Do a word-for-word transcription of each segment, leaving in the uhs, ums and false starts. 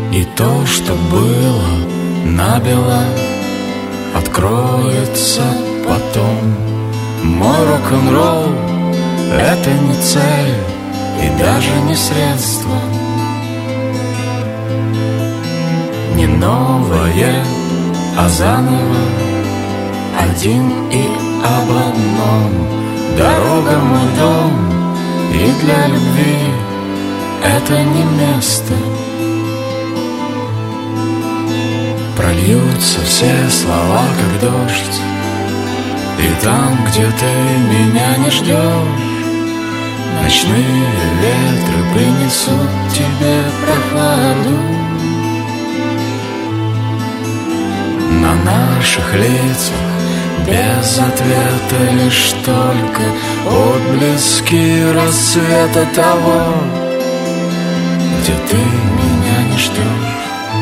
И то, что было набело, откроется потом. Мой рок-н-ролл — это не цель и даже не средство, не новое, а заново, один и об одном. Дорога — мой дом, и для любви это не место. Прольются все слова, как дождь, и там, где ты меня не ждешь, ночные ветры принесут тебе прохладу. На наших лицах без ответа лишь только отблески рассвета того, где ты меня не ждешь.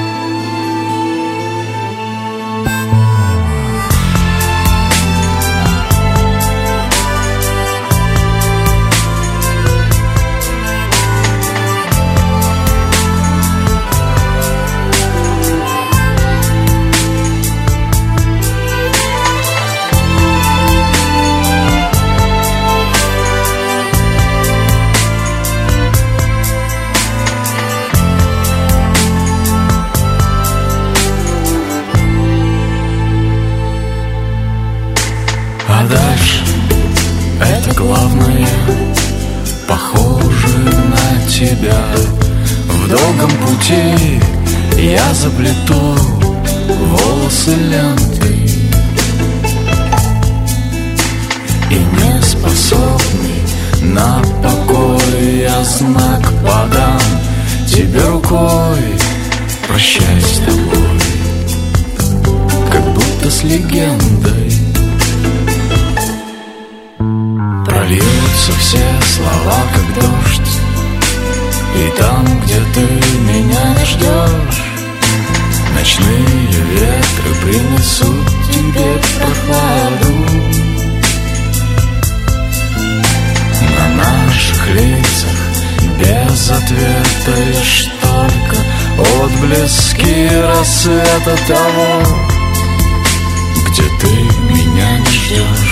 А дальше это главное, похоже на тебя. В долгом пути я заплету волосы лентой, и не способный на покой я знак подам тебе рукой. Прощай с тобой, как будто с легендой. Прольются все слова, как дождь, и там, где ты меня не ждешь, ночные ветры принесут тебе прохладу. На наших лицах без ответа лишь только отблески рассвета того, где ты меня не ждешь.